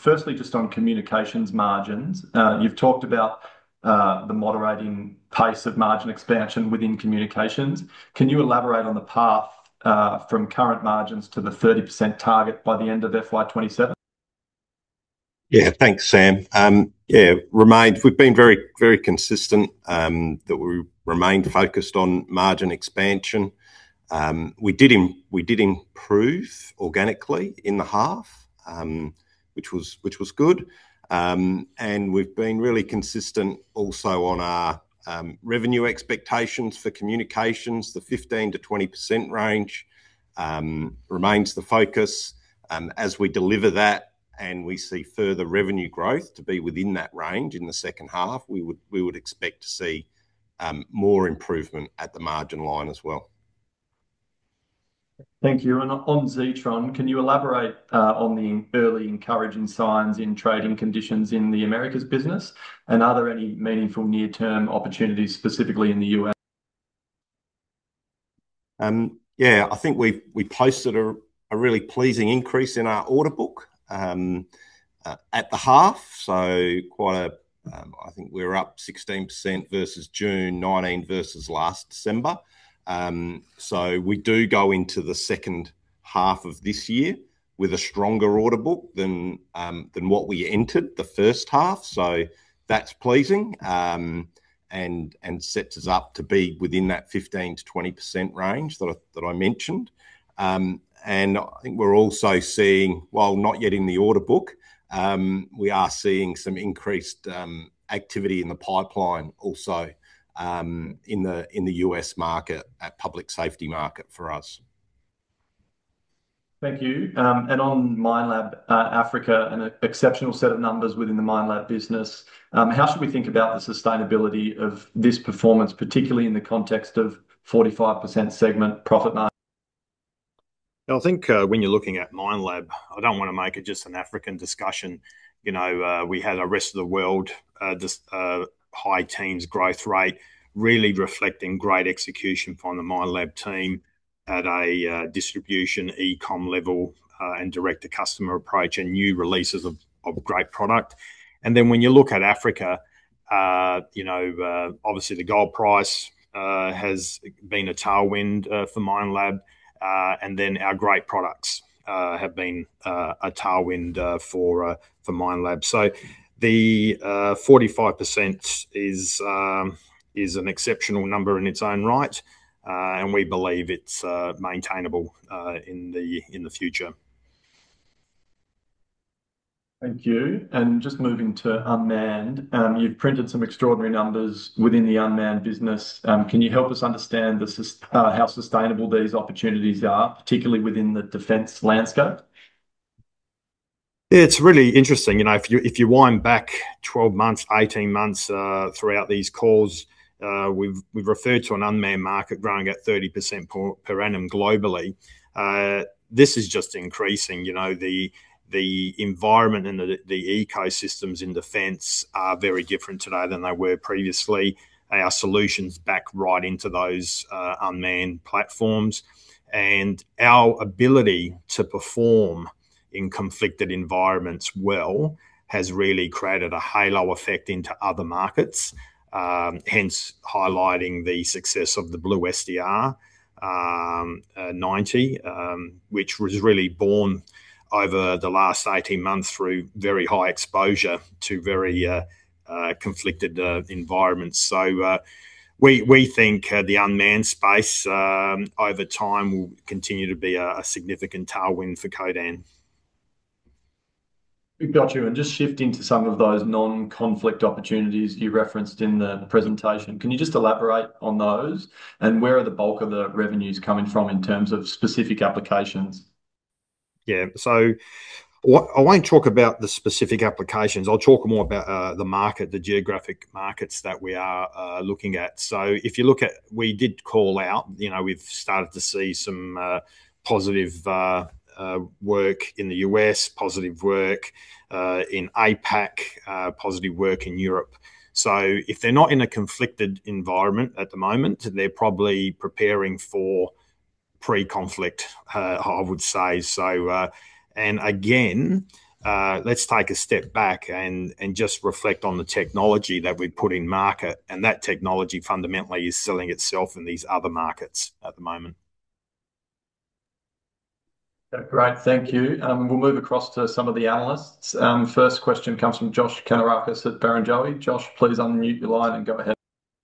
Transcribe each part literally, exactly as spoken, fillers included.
firstly, just on communications margins, uh, you've talked about uh, the moderating pace of margin expansion within communications. Can you elaborate on the path uh, from current margins to the thirty percent target by the end of F Y twenty-seven? Yeah, thanks, Sam. Um, yeah, remained. We've been very, very consistent um, that we remained focused on margin expansion. Um, we did im- we did improve organically in the half, um, which was which was good, um, and we've been really consistent also on our um, revenue expectations for communications. The fifteen to twenty percent range um, remains the focus. Um, as we deliver that, and we see further revenue growth to be within that range in the second half, we would we would expect to see um, more improvement at the margin line as well. Thank you. And on Zetron, can you elaborate uh, on the early encouraging signs in trading conditions in the Americas business? And are there any meaningful near-term opportunities specifically in the U S? Um, yeah, I think we we posted a, a really pleasing increase in our order book um, uh, at the half. So quite a, um, I think we were up sixteen percent versus June, nineteen versus last December. Um, so we do go into the second half of this year with a stronger order book than um, than what we entered the first half. So that's pleasing. Um, and and sets us up to be within that fifteen to twenty percent range that I, that I mentioned. Um, and I think we're also seeing, while not yet in the order book, um, we are seeing some increased um, activity in the pipeline also um, in the in the U S market, at public safety market for us. Thank you. Um, and on Minelab uh, Africa, an exceptional set of numbers within the Minelab business. Um, how should we think about the sustainability of this performance, particularly in the context of forty-five percent segment profit margin? I think uh, when you're looking at Minelab, I don't want to make it just an African discussion. You know, uh, we had a rest of the world uh, dis- uh, high teens growth rate, really reflecting great execution from the Minelab team at a uh, distribution, e-com level, uh, and direct-to-customer approach, and new releases of, of great product. And then when you look at Africa, uh, you know, uh, obviously the gold price uh, has been a tailwind uh, for Minelab. Uh, and then our great products uh, have been uh, a tailwind uh, for uh, for Minelab. So the uh, forty-five percent is um, is an exceptional number in its own right, uh, and we believe it's uh, maintainable uh, in the in the future. Thank you. And just moving to unmanned, um, you've printed some extraordinary numbers within the unmanned business. Um, can you help us understand the, sus- uh, how sustainable these opportunities are, particularly within the defence landscape? Yeah, it's really interesting. You know, if you if you wind back twelve months, eighteen months uh, throughout these calls, uh, we've we've referred to an unmanned market growing at thirty percent per, per annum globally. Uh, this is just increasing. You know, the the environment and the, the ecosystems in defence are very different today than they were previously. Our solutions back right into those uh, unmanned platforms, and our ability to perform in conflicted environments well has really created a halo effect into other markets, um, hence highlighting the success of the Blue S D R um, uh, ninety, um, which was really born over the last eighteen months through very high exposure to very uh, uh, conflicted uh, environments. So uh, we we think uh, the unmanned space um, over time will continue to be a, a significant tailwind for Codan. Got you. And just shifting to some of those non-conflict opportunities you referenced in the presentation, can you just elaborate on those and where are the bulk of the revenues coming from in terms of specific applications? Yeah, so I won't talk about the specific applications. I'll talk more about uh, the market, the geographic markets that we are uh, looking at. So if you look at, we did call out, you know, we've started to see some uh, positive uh, uh, work in the U S, positive work uh, in APAC, uh, positive work in Europe. So if they're not in a conflicted environment at the moment, they're probably preparing for pre-conflict, uh, I would say. So, uh, and again, uh, let's take a step back and and just reflect on the technology that we put in market, and that technology fundamentally is selling itself in these other markets at the moment. Great, thank you. Um, we'll move across to some of the analysts. Um, first question comes from Josh Kannourakis at Barrenjoey. Josh, please unmute your line and go ahead.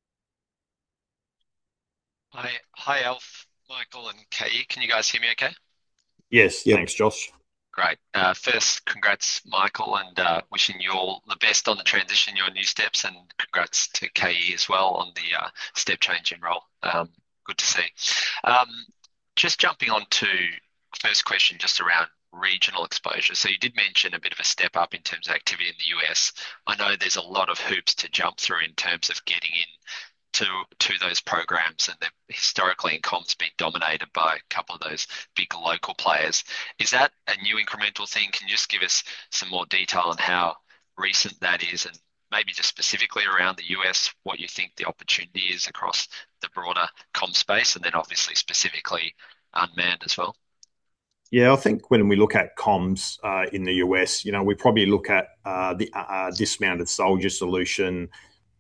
Hi, hi, Alf, Michael, and Kayi. Can you guys hear me okay? Yes, yep. Thanks, Josh. Great. Uh, first, congrats, Michael, and uh, wishing you all the best on the transition, your new steps, and congrats to Kayi as well on the uh, step change in role. Um, good to see. Um, just jumping on to first question, just around regional exposure. So you did mention a bit of a step up in terms of activity in the U S. I know there's a lot of hoops to jump through in terms of getting in to to those programs, and they've historically in comms been dominated by a couple of those big local players. Is that a new incremental thing? Can you just give us some more detail on how recent that is, and maybe just specifically around the U S, what you think the opportunity is across the broader comm space, and then obviously specifically unmanned as well? Yeah, I think when we look at comms uh, in the U S, you know, we probably look at uh, the uh, dismounted soldier solution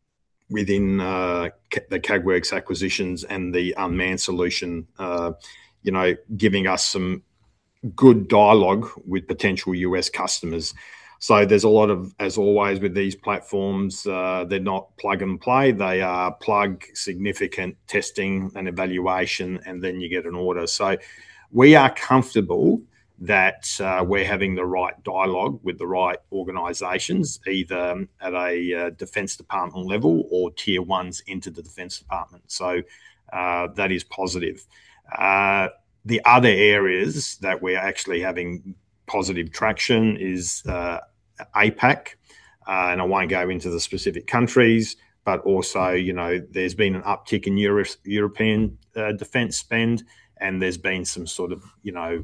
within uh, the Kägwerks acquisitions and the unmanned solution, uh, you know, giving us some good dialogue with potential U S customers. So there's a lot of, as always with these platforms, uh, they're not plug and play. They are plug, significant testing and evaluation, and then you get an order. So we are comfortable that uh, we're having the right dialogue with the right organisations, either at a uh, Defence Department level or tier ones into the Defence Department. So uh, that is positive. Uh, the other areas that we're actually having positive traction is uh, APAC, uh, and I won't go into the specific countries, but also, you know, there's been an uptick in Euro European uh, defence spend, and there's been some sort of, you know,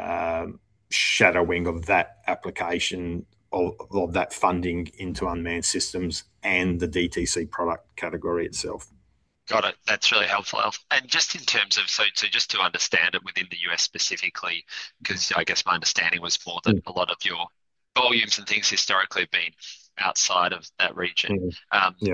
Um, shadowing of that application of, of that funding into unmanned systems and the D T C product category itself. Got it. That's really helpful, Alf. And just in terms of, so, so just to understand it within the U S specifically, because I guess my understanding was more that mm. a lot of your volumes and things historically have been outside of that region. Mm. Um, yeah.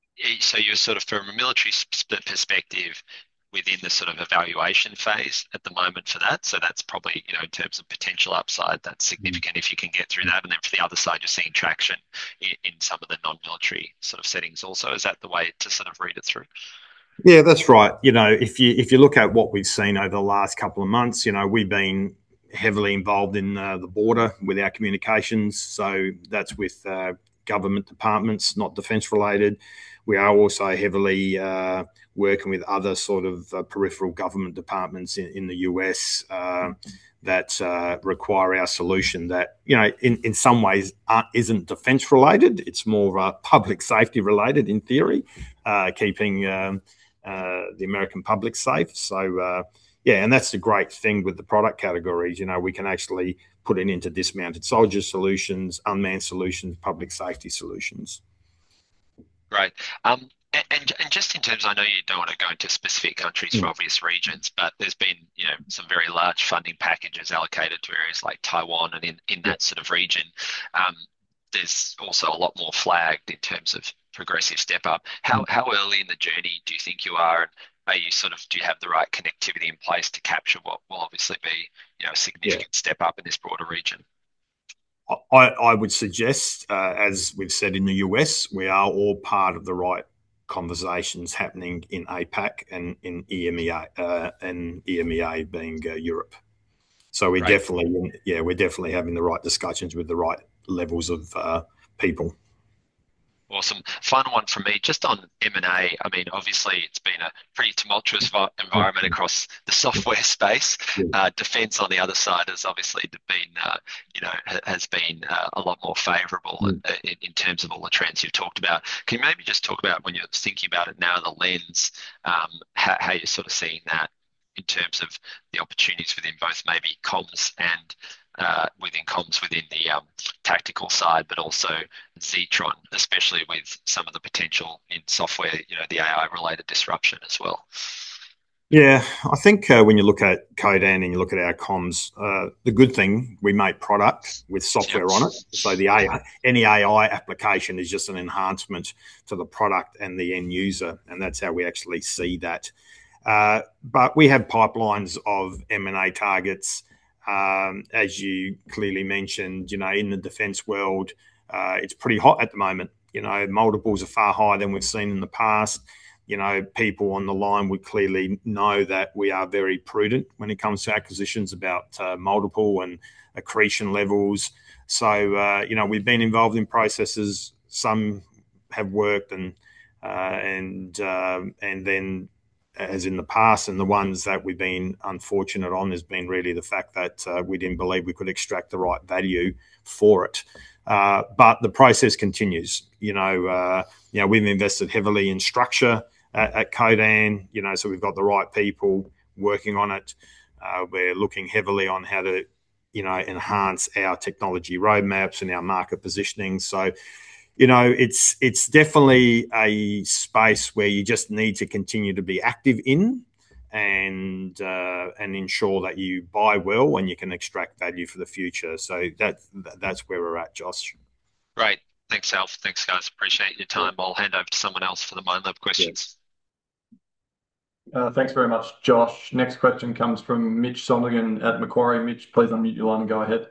So you're sort of, from a military perspective, within the sort of evaluation phase at the moment for that. So that's probably, you know, in terms of potential upside, that's significant if you can get through that. And then for the other side, you're seeing traction in, in some of the non-military sort of settings also. Is that the way to sort of read it through? Yeah, that's right. You know, if you if you look at what we've seen over the last couple of months, you know, we've been heavily involved in uh, the border with our communications. So that's with uh, government departments, not defence related. We are also heavily uh, working with other sort of uh, peripheral government departments in, in the U S uh, that uh, require our solution that, you know, in, in some ways aren't, isn't defence related. It's more uh, public safety related in theory, uh, keeping um, uh, the American public safe. So, uh, yeah, and that's the great thing with the product categories. You know, we can actually put it into dismounted soldier solutions, unmanned solutions, public safety solutions. Great. Um, and, and, and just in terms, I know you don't want to go into specific countries mm. for obvious regions, but there's been, you know, some very large funding packages allocated to areas like Taiwan, and in, in that sort of region, um, there's also a lot more flagged in terms of progressive step up. How, mm. how early in the journey do you think you are? And are you sort of, do you have the right connectivity in place to capture what will obviously be, you know, a significant yeah. step up in this broader region? I, I would suggest, uh, as we've said in the U S, we are all part of the right conversations happening in APAC and in E M E A, uh, and E M E A being uh, Europe. So we right. definitely, yeah, we're definitely having the right discussions with the right levels of uh, people. Awesome. Final one from me, just on M and A. I mean, obviously, it's been a pretty tumultuous environment across the software space. Uh, defence on the other side has obviously been, uh, you know, has been uh, a lot more favourable mm. in, in terms of all the trends you've talked about. Can you maybe just talk about, when you're thinking about it now, the lens, um, how, how you're sort of seeing that in terms of the opportunities within both maybe comms and Uh, within comms, within the um, tactical side, but also Zetron, especially with some of the potential in software, you know, the A I-related disruption as well? Yeah, I think uh, when you look at Codan and you look at our comms, uh, the good thing, we make product with software on it. So the A I, any A I application is just an enhancement to the product and the end user, and that's how we actually see that. Uh, but we have pipelines of M and A targets, um, as you clearly mentioned. You know, in the defence world, uh, it's pretty hot at the moment. You know, multiples are far higher than we've seen in the past. You know, people on the line would clearly know that we are very prudent when it comes to acquisitions about uh, multiple and accretion levels. So, uh, you know, we've been involved in processes. Some have worked, and uh, and um, and then, as in the past, and the ones that we've been unfortunate on has been really the fact that uh, we didn't believe we could extract the right value for it. Uh, but the process continues. You know, uh, you know, we've invested heavily in structure at, at Codan. You know, so we've got the right people working on it. Uh, we're looking heavily on how to, you know, enhance our technology roadmaps and our market positioning. So, you know, it's it's definitely a space where you just need to continue to be active in, and uh, and ensure that you buy well and you can extract value for the future. So that that's where we're at, Josh. Great. Thanks, Alf. Thanks, guys. Appreciate your time. I'll hand over to someone else for the Minelab questions. Uh, thanks very much, Josh. Next question comes from Mitch Sonnigan at Macquarie. Mitch, please unmute your line and go ahead.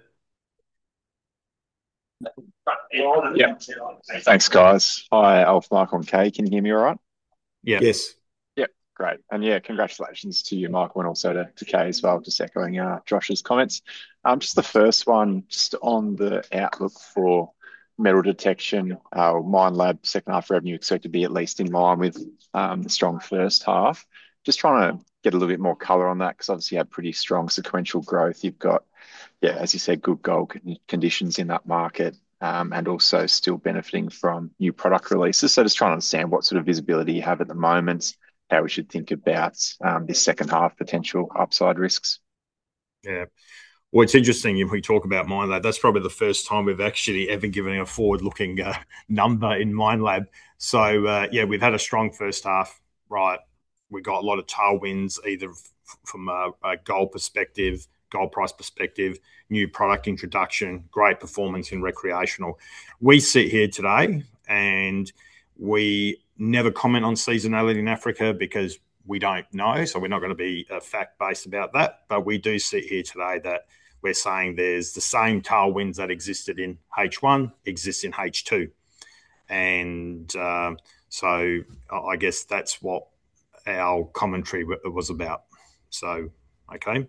Yeah. Thanks, guys. Hi, Alf, Michael, and Kay. Can you hear me all right? Yeah. Yes. Yeah, great. And yeah, congratulations to you, Michael, and also to, to Kay as well, just echoing uh, Josh's comments. Um, just the first one, just on the outlook for metal detection, uh, Minelab second half revenue expected to be at least in line with um, the strong first half. Just trying to get a little bit more color on that, because obviously you had pretty strong sequential growth. You've got, yeah, as you said, good gold con- conditions in that market, um, and also still benefiting from new product releases. So just trying to understand what sort of visibility you have at the moment, how we should think about um, this second half potential upside risks. Yeah. Well, it's interesting if we talk about Minelab. That's probably the first time we've actually ever given a forward-looking uh, number in Minelab. So uh, yeah, we've had a strong first half, right? We got a lot of tailwinds, either f- from a, a gold perspective, gold price perspective, new product introduction, great performance in recreational. We sit here today and we never comment on seasonality in Africa because we don't know. So we're not going to be uh, fact-based about that. But we do sit here today that we're saying there's the same tailwinds that existed in H one exists in H two. And um, so I guess that's what our commentary was about. So, okay.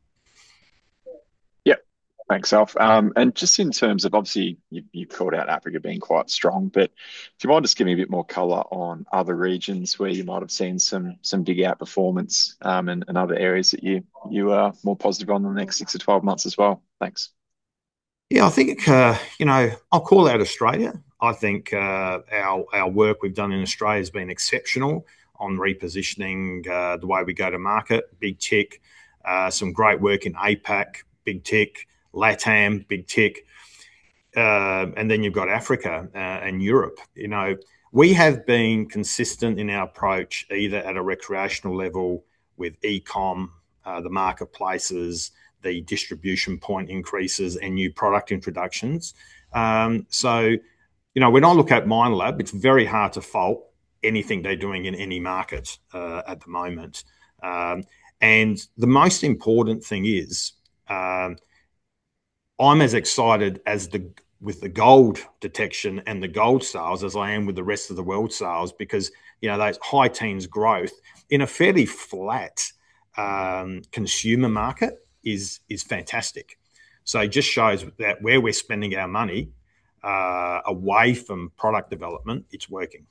Thanks, Alf. Um, and just in terms of, obviously, you, you've called out Africa being quite strong, but do you mind just giving me a bit more colour on other regions where you might have seen some some big outperformance, um, and, and other areas that you you are more positive on in the next six to twelve months as well? Thanks. Yeah, I think, uh, you know, I'll call out Australia. I think uh, our, our work we've done in Australia has been exceptional on repositioning uh, the way we go to market. Big tick. Uh, some great work in APAC, big tick. LATAM, big tick. Uh, and then you've got Africa uh, and Europe. You know, we have been consistent in our approach, either at a recreational level with e-com, uh, the marketplaces, the distribution point increases, and new product introductions. Um, so, you know, when I look at Minelab, it's very hard to fault anything they're doing in any market uh, at the moment. Um, and the most important thing is, um, I'm as excited as the with the gold detection and the gold sales as I am with the rest of the world sales, because you know those high teens growth in a fairly flat um, consumer market is is fantastic. So it just shows that where we're spending our money uh, away from product development, it's working.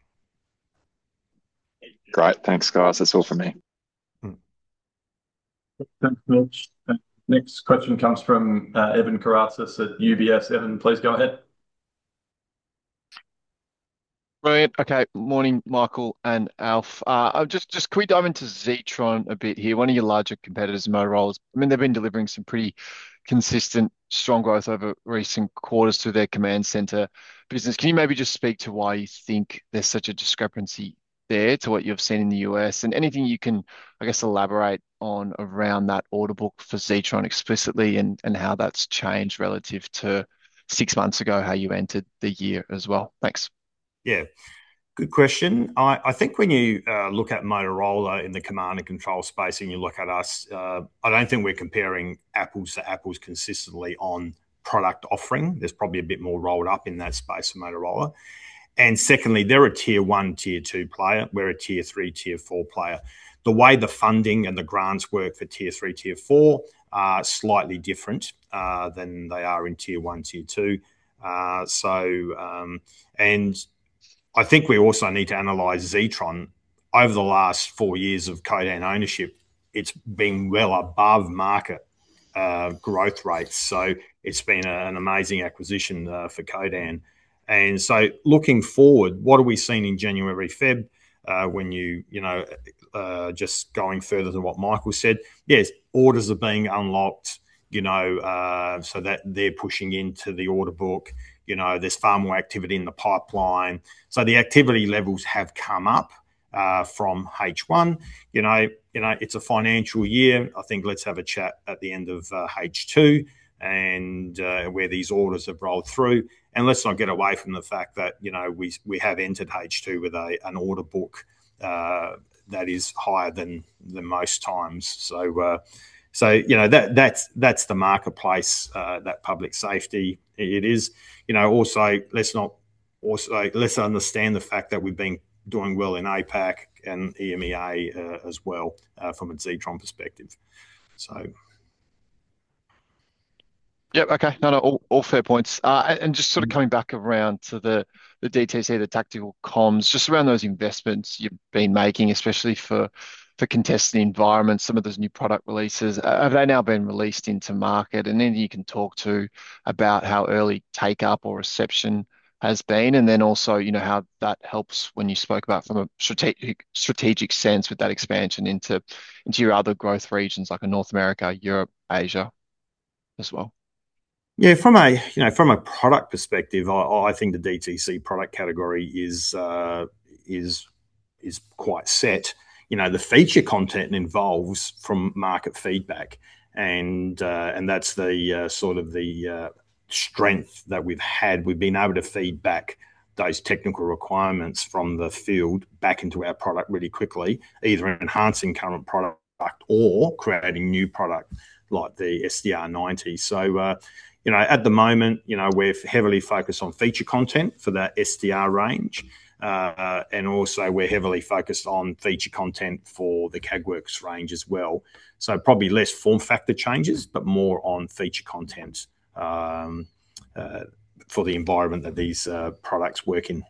Great, thanks, guys. That's all from me. Thanks, Mitch. Next question comes from uh, Evan Karatzis at U B S. Evan, please go ahead. Brilliant. Okay. Morning, Michael and Alf. Uh, just, just can we dive into Zetron a bit here? One of your larger competitors, Motorola's, I mean, they've been delivering some pretty consistent, strong growth over recent quarters through their command center business. Can you maybe just speak to why you think there's such a discrepancy there to what you've seen in the U S, and anything you can, I guess, elaborate on around that order book for Zetron explicitly, and and how that's changed relative to six months ago, how you entered the year as well. Thanks. Yeah. Good question. I, I think when you uh, look at Motorola in the command and control space and you look at us, uh, I don't think we're comparing apples to apples consistently on product offering. There's probably a bit more rolled up in that space for Motorola. And secondly, they're a tier one, tier two player. We're a tier three, tier four player. The way the funding and the grants work for tier three, tier four are slightly different uh, than they are in tier one, tier two. Uh, so, um, and I think we also need to analyse Zetron. Over the last four years of Codan ownership, it's been well above market uh, growth rates. So it's been a, an amazing acquisition uh, for Codan. And so looking forward, what are we seeing in January, Feb, uh, when you, you know, uh, just going further than what Michael said? Yes, orders are being unlocked, you know, uh, so that they're pushing into the order book. You know, there's far more activity in the pipeline. So the activity levels have come up uh, from H one. You know, you know, it's a financial year. I think let's have a chat at the end of uh, H two and uh, where these orders have rolled through. And let's not get away from the fact that, you know, we we have entered H two with a an order book uh, that is higher than than most times. So, uh, so you know that that's that's the marketplace, uh, that public safety it is. You know, also let's not also let's understand the fact that we've been doing well in A PAC and E M E A uh, as well uh, from a Zetron perspective. So. Yep. Okay. No, no, all, all fair points. Uh, and just sort of coming back around to the the D T C, the tactical comms, just around those investments you've been making, especially for for contested environments, some of those new product releases, uh, have they now been released into market? And then you can talk to about how early take up or reception has been, and then also, you know, how that helps when you spoke about from a strategic strategic sense with that expansion into into your other growth regions like a North America, Europe, Asia as well. Yeah, from a you know from a product perspective, I, I think the D T C product category is uh, is is quite set. You know, the feature content involves from market feedback, and uh, and that's the uh, sort of the uh, strength that we've had. We've been able to feed back those technical requirements from the field back into our product really quickly, either enhancing current product or creating new product like the S D R ninety. So, uh, you know, at the moment, you know, we're heavily focused on feature content for that S D R range. Uh, and also we're heavily focused on feature content for the CAGWorks range as well. So probably less form factor changes, but more on feature content um, uh, for the environment that these uh, products work in.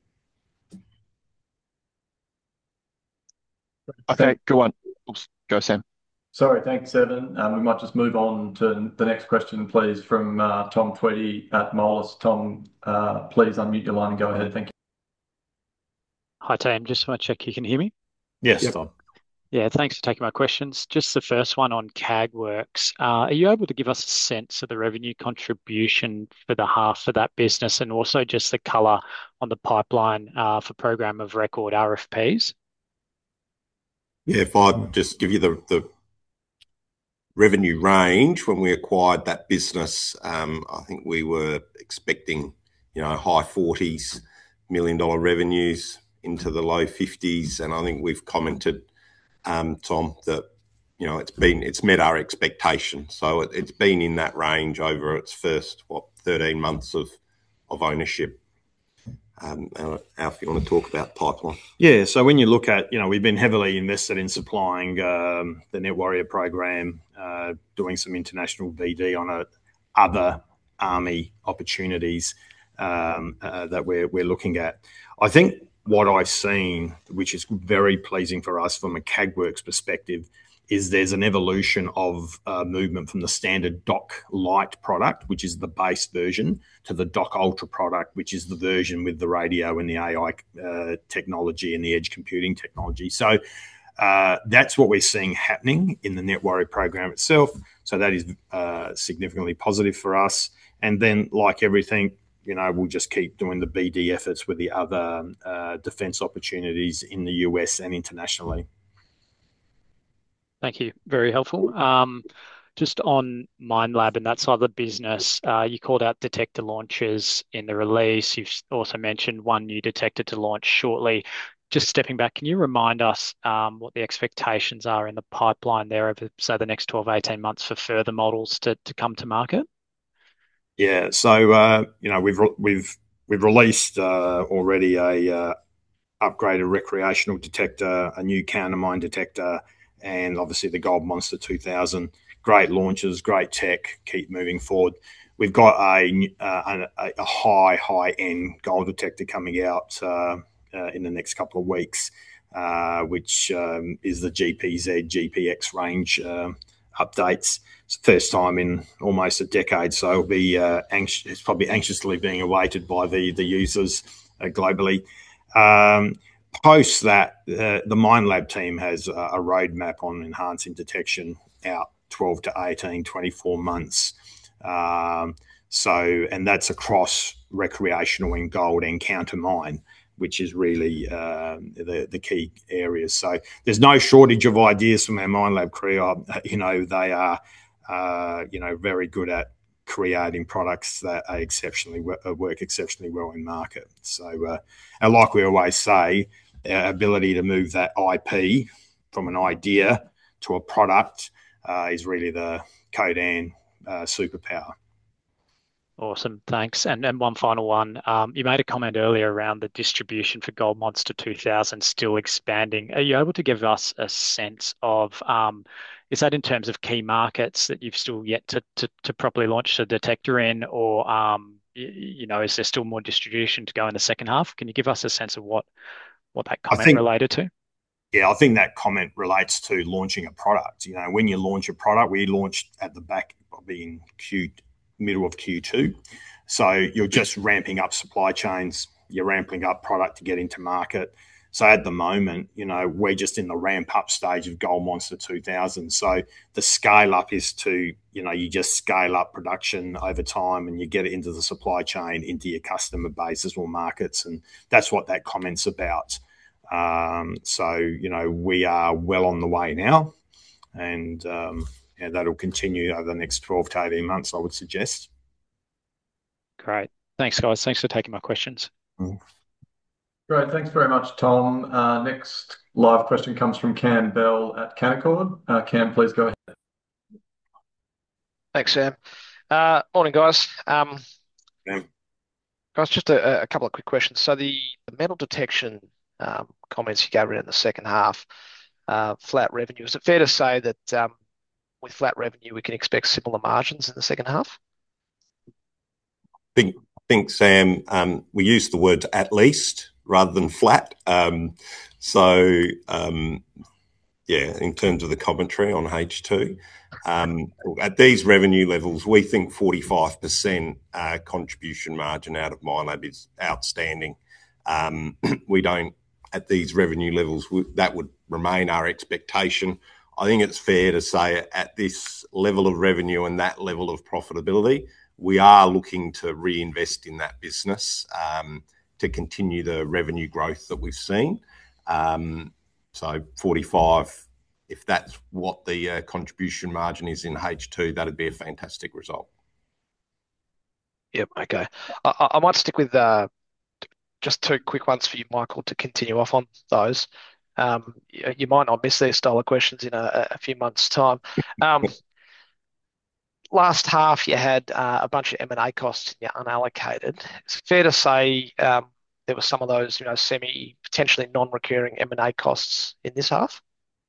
Okay, go on. Oops, go, Sam. Sorry, thanks, Evan. Um, we might just move on to the next question, please, from uh, Tom Tweedy at Moelis. Tom, uh, please unmute your line and go ahead. Thank you. Hi, team. Just want to check you can hear me. Yes, yep. Tom. Yeah, thanks for taking my questions. Just the first one on CAGWorks. Uh, are you able to give us a sense of the revenue contribution for the half of that business, and also just the colour on the pipeline uh, for program of record R F Ps? Yeah, if I just give you the, the revenue range when we acquired that business, um, I think we were expecting, you know, high forties million dollar revenues into the low fifties, and I think we've commented, um, Tom, that you know it's been it's met our expectation. So it, it's been in that range over its first what thirteen months of of ownership. Um, Alf, you want to talk about pipeline? Yeah, so when you look at, you know, we've been heavily invested in supplying um, the Net Warrior program, uh, doing some international B D on a, other Army opportunities um, uh, that we're, we're looking at. I think what I've seen, which is very pleasing for us from a CAGWorks perspective, is there's an evolution of uh, movement from the standard Dock Lite product, which is the base version, to the Dock Ultra product, which is the version with the radio and the A I uh, technology and the edge computing technology. So uh, that's what we're seeing happening in the Net Warrior program itself. So that is uh, significantly positive for us. And then, like everything, you know, we'll just keep doing the B D efforts with the other uh, defence opportunities in the U S and internationally. Thank you. Very helpful. Um, just on Minelab and that side of the business, uh, you called out detector launches in the release. You've also mentioned one new detector to launch shortly. Just stepping back, can you remind us um, what the expectations are in the pipeline there over, say, the next twelve, eighteen months for further models to, to come to market? Yeah, so uh, you know we've we've we've released uh, already a uh, upgraded recreational detector, a new countermine detector, and obviously the Gold Monster two thousand. Great launches, great tech. Keep moving forward. We've got a uh, a, a high high end gold detector coming out uh, uh, in the next couple of weeks, uh, which um, is the G P Z G P X range uh, updates. It's the first time in almost a decade, so it'll be uh, anxious, it's probably anxiously being awaited by the the users uh, globally. Um, post that, uh, the Minelab team has a, a roadmap on enhancing detection out twelve to eighteen, twenty-four months. Um, so, and that's across recreational in gold and countermine, which is really uh, the, the key areas. So there's no shortage of ideas from our Minelab crew. You know, they are, uh, you know, very good at creating products that are exceptionally work exceptionally well in market. So, uh, and like we always say, our ability to move that I P from an idea to a product uh, is really the Codan uh, superpower. Awesome, thanks. And and one final one. Um, you made a comment earlier around the distribution for Gold Monster two thousand still expanding. Are you able to give us a sense of, um, is that in terms of key markets that you've still yet to to, to properly launch the detector in, or um, you, you know, is there still more distribution to go in the second half? Can you give us a sense of what what that comment think, related to? Yeah, I think that comment relates to launching a product. You know, when you launch a product, we launched at the back, probably in Q middle of Q two. So you're just ramping up supply chains, you're ramping up product to get into market. So at the moment, you know, we're just in the ramp up stage of Gold Monster two thousand. So the scale up is to, you know, you just scale up production over time and you get it into the supply chain, into your customer base as well, markets. And that's what that comment's about. Um, so, you know, we are well on the way now. And, um, yeah, that'll continue over the next twelve to eighteen months, I would suggest. Great. Thanks, guys. Thanks for taking my questions. Mm. Great. Thanks very much, Tom. Uh, next live question comes from Cam Bell at Canaccord. Uh, Cam, please go ahead. Thanks, Sam. Uh, morning, guys. Um, yeah. Guys, just a, a couple of quick questions. So the, the metal detection um, comments you gave in the second half, uh, flat revenue. Is it fair to say that um, with flat revenue, we can expect similar margins in the second half? I think, think Sam, um, we use the word at least rather than flat. Um, so, um, yeah, in terms of the commentary on H two, um, at these revenue levels, we think forty-five percent uh, contribution margin out of Minelab is outstanding. Um, we don't, at these revenue levels, we, that would remain our expectation. I think it's fair to say at this level of revenue and that level of profitability, we are looking to reinvest in that business um, to continue the revenue growth that we've seen. Um, so forty-five, if that's what the uh, contribution margin is in H two, that'd be a fantastic result. Yep, okay. I, I might stick with uh, just two quick ones for you, Michael, to continue off on those. Um, you, you might not miss these style of questions in a, a few months' time. Um, last half, you had uh, a bunch of M and A costs in your unallocated. It's fair to say um, there were some of those, you know, semi potentially non-recurring M and A costs in this half.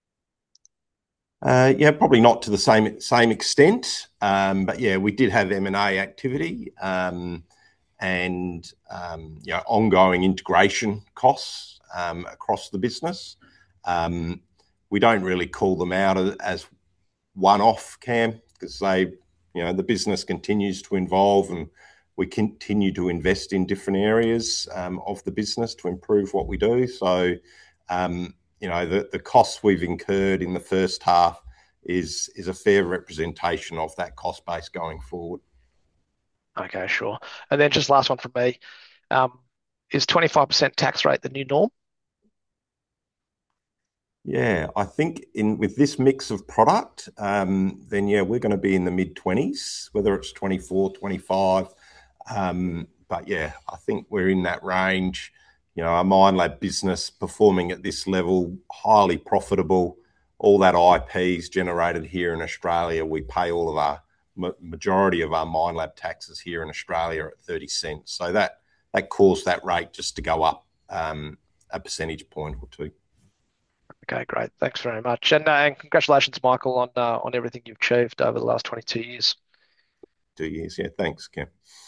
Uh, yeah, probably not to the same same extent, um, but yeah, we did have M and A activity um, and um, you know, ongoing integration costs um, across the business. Um, we don't really call them out as one-off, Cam, because they, you know, the business continues to evolve and we continue to invest in different areas um, of the business to improve what we do. So, um, you know, the, the costs we've incurred in the first half is is a fair representation of that cost base going forward. Okay, sure. And then just last one from me. Um, is twenty-five percent tax rate the new norm? Yeah, I think in with this mix of product, um, then yeah, we're going to be in the mid twenties, whether it's twenty-four, twenty-five. Um, but yeah, I think we're in that range. You know, our Minelab business performing at this level, highly profitable. All that I P is generated here in Australia. We pay all of our majority of our Minelab taxes here in Australia at thirty cents. So that that caused that rate just to go up um, a percentage point or two. Okay, great. Thanks very much. And, uh, and congratulations, Michael, on uh, on everything you've achieved over the last twenty-two years. Two years, yeah. Thanks, Cam.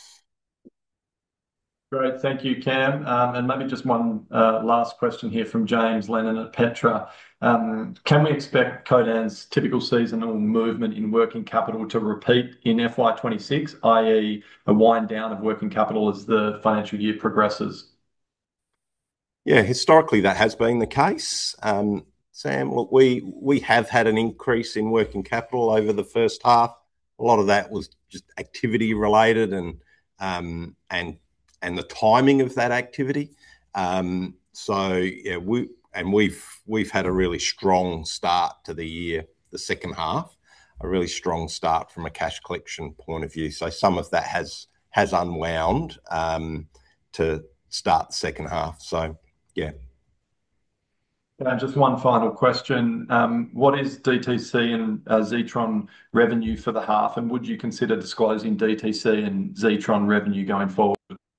Great. Thank you, Cam. Um, and maybe just one uh, last question here from James Lennon at Petra. Um, can we expect Codan's typical seasonal movement in working capital to repeat in F Y twenty-six, that is a wind down of working capital as the financial year progresses? Yeah, historically that has been the case. Um, Sam, look, we we have had an increase in working capital over the first half. A lot of that was just activity related and um, and and the timing of that activity. Um, so yeah, we and we've we've had a really strong start to the year, the second half, a really strong start from a cash collection point of view. So some of that has has unwound um, to start the second half. So yeah. Uh, just one final question. Um, what is D T C and uh, Zetron revenue for the half, and would you consider disclosing D T C and Zetron revenue going forward?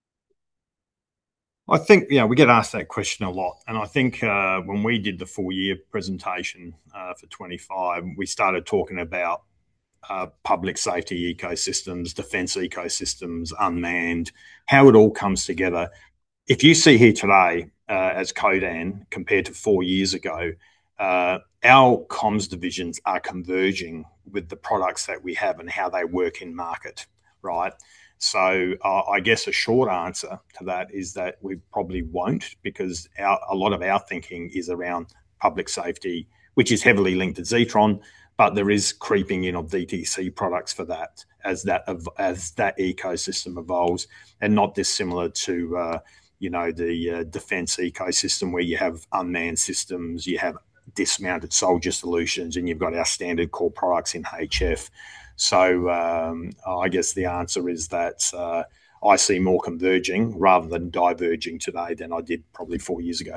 I think, you know, we get asked that question a lot. And I think uh, when we did the full year presentation uh, for twenty-five, we started talking about uh, public safety ecosystems, defence ecosystems, unmanned, how it all comes together. If you see here today uh, as Codan compared to four years ago, uh, our comms divisions are converging with the products that we have and how they work in market, right? So uh, I guess a short answer to that is that we probably won't, because our, a lot of our thinking is around public safety, which is heavily linked to Zetron, but there is creeping in of D T C products for that as that as that ecosystem evolves, and not dissimilar to uh, you know the uh, defence ecosystem where you have unmanned systems, you have dismounted soldier solutions, and you've got our standard core products in H F. So um, I guess the answer is that uh, I see more converging rather than diverging today than I did probably four years ago.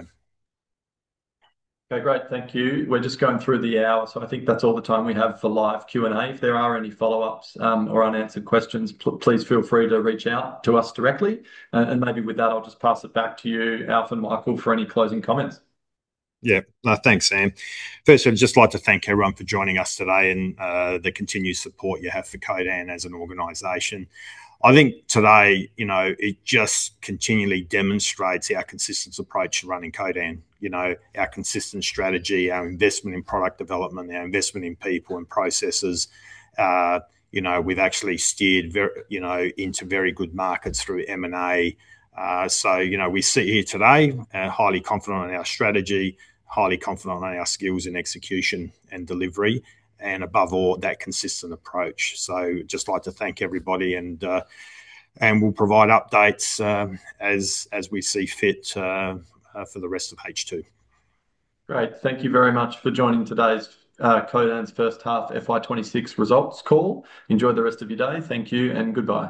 Okay, great. Thank you. We're just going through the hour, so I think that's all the time we have for live Q and A. If there are any follow-ups um, or unanswered questions, pl please feel free to reach out to us directly. Uh, and maybe with that, I'll just pass it back to you, Alf and Michael, for any closing comments. Yeah, no, thanks, Sam. First, I'd just like to thank everyone for joining us today and uh, the continued support you have for Codan as an organisation. I think today, you know, it just continually demonstrates our consistent approach to running Codan. You know, our consistent strategy, our investment in product development, our investment in people and processes. Uh, you know, we've actually steered, very, you know, into very good markets through M and A. Uh, so, you know, we sit here today uh, highly confident in our strategy, highly confident on our skills in execution and delivery, and above all, that consistent approach. So just like to thank everybody, and uh, and we'll provide updates uh, as as we see fit uh, uh, for the rest of H two. Great. Thank you very much for joining today's uh, Codan's first half F Y twenty-six results call. Enjoy the rest of your day. Thank you and goodbye.